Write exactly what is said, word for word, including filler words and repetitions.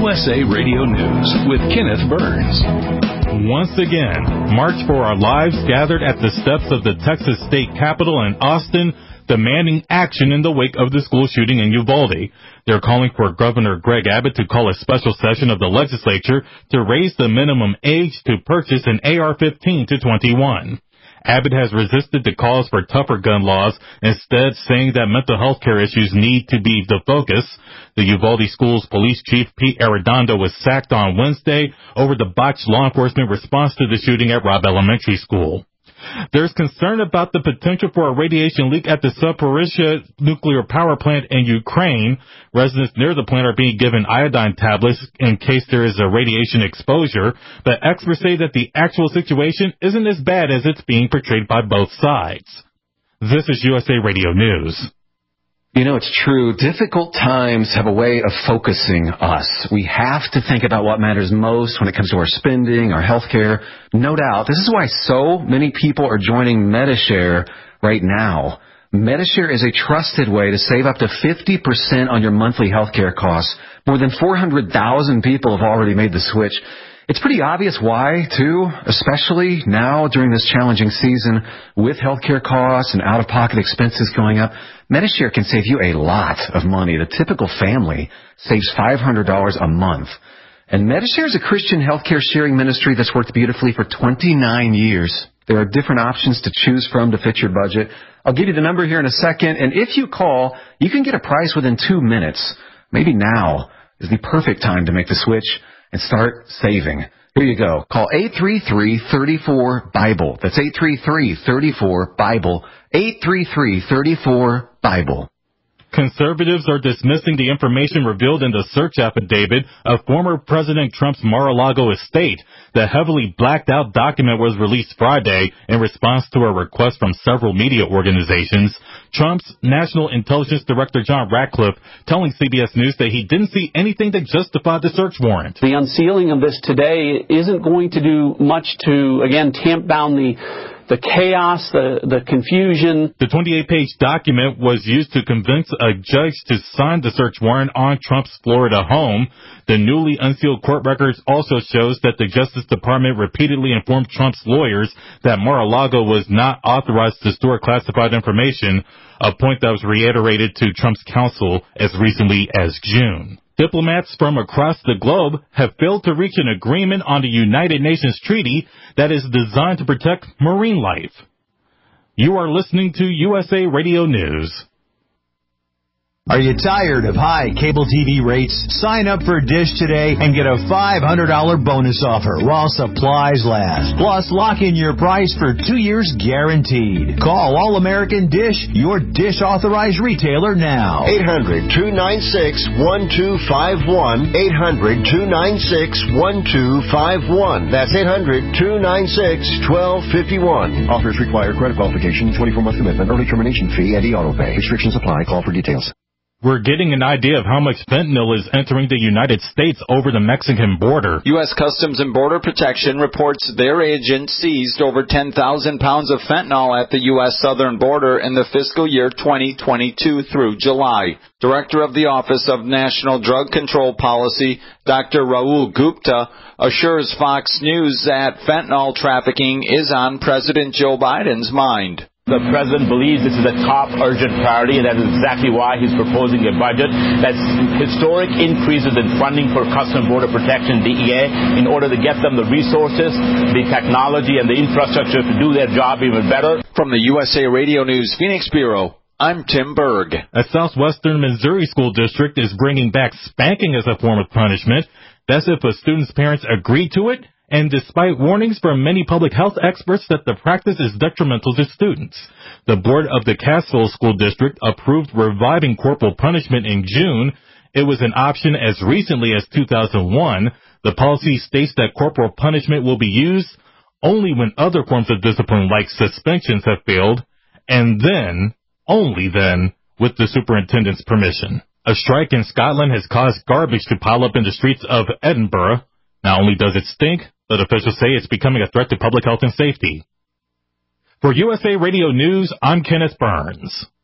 U S A Radio News with Kenneth Burns. Once again, March for Our Lives gathered at the steps of the Texas State Capitol in Austin, demanding action in the wake of the school shooting in Uvalde. They're calling for Governor Greg Abbott to call a special session of the legislature to raise the minimum age to purchase an A R fifteen to twenty-one. Abbott has resisted the calls for tougher gun laws, instead saying that mental health care issues need to be the focus. The Uvalde Schools Police Chief Pete Arredondo was sacked on Wednesday over the botched law enforcement response to the shooting at Robb Elementary School. There's concern about the potential for a radiation leak at the Zaporizhzhia nuclear power plant in Ukraine. Residents near the plant are being given iodine tablets in case there is a radiation exposure, but experts say that the actual situation isn't as bad as it's being portrayed by both sides. This is U S A Radio News. You know, it's true. Difficult times have a way of focusing us. We have to think about what matters most when it comes to our spending, our health care. No doubt. This is why so many people are joining Medi-Share right now. Medi-Share is a trusted way to save up to fifty percent on your monthly health care costs. More than four hundred thousand people have already made the switch. It's pretty obvious why, too, especially now during this challenging season with healthcare costs and out-of-pocket expenses going up. Medi-Share can save you a lot of money. The typical family saves five hundred dollars a month. And Medi-Share is a Christian healthcare sharing ministry that's worked beautifully for twenty-nine years. There are different options to choose from to fit your budget. I'll give you the number here in a second, and if you call, you can get a price within two minutes. Maybe now is the perfect time to make the switch and start saving. Here you go. Call eight three three, three four, BIBLE. That's eight three three, three four, BIBLE. eight three three, three four, BIBLE. Conservatives are dismissing the information revealed in the search affidavit of former President Trump's Mar-a-Lago estate. The heavily blacked out document was released Friday in response to a request from several media organizations. Trump's National Intelligence Director John Ratcliffe telling C B S News that he didn't see anything that justified the search warrant. The unsealing of this today isn't going to do much to, again, tamp down the The chaos, the, the confusion. The twenty-eight page document was used to convince a judge to sign the search warrant on Trump's Florida home. The newly unsealed court records also shows that the Justice Department repeatedly informed Trump's lawyers that Mar-a-Lago was not authorized to store classified information, a point that was reiterated to Trump's counsel as recently as June. Diplomats from across the globe have failed to reach an agreement on the United Nations treaty that is designed to protect marine life. You are listening to U S A Radio News. Are you tired of high cable T V rates? Sign up for Dish today and get a five hundred dollars bonus offer while supplies last. Plus, lock in your price for two years guaranteed. Call All-American Dish, your Dish authorized retailer now. eight hundred, two nine six, one two five one. eight hundred, two nine six, one two five one. That's eight hundred, two nine six, one two five one. Offers require credit qualification, twenty-four month commitment, early termination fee, and e-auto pay. Restrictions apply. Call for details. We're getting an idea of how much fentanyl is entering the United States over the Mexican border. U S Customs and Border Protection reports their agent seized over ten thousand pounds of fentanyl at the U S southern border in the fiscal year twenty twenty-two through July. Director of the Office of National Drug Control Policy, Doctor Rahul Gupta, assures Fox News that fentanyl trafficking is on President Joe Biden's mind. The president believes this is a top urgent priority, and that is exactly why he's proposing a budget that's historic increases in funding for Customs and Border Protection, D E A, in order to get them the resources, the technology, and the infrastructure to do their job even better. From the U S A Radio News Phoenix Bureau, I'm Tim Berg. A southwestern Missouri school district is bringing back spanking as a form of punishment. That's if a student's parents agree to it, and despite warnings from many public health experts that the practice is detrimental to students. The board of the Cassville School District approved reviving corporal punishment in June. It was an option as recently as two thousand one. The policy states that corporal punishment will be used only when other forms of discipline like suspensions have failed, and then, only then, with the superintendent's permission. A strike in Scotland has caused garbage to pile up in the streets of Edinburgh. Not only does it stink, but officials say it's becoming a threat to public health and safety. For U S A Radio News, I'm Kenneth Burns.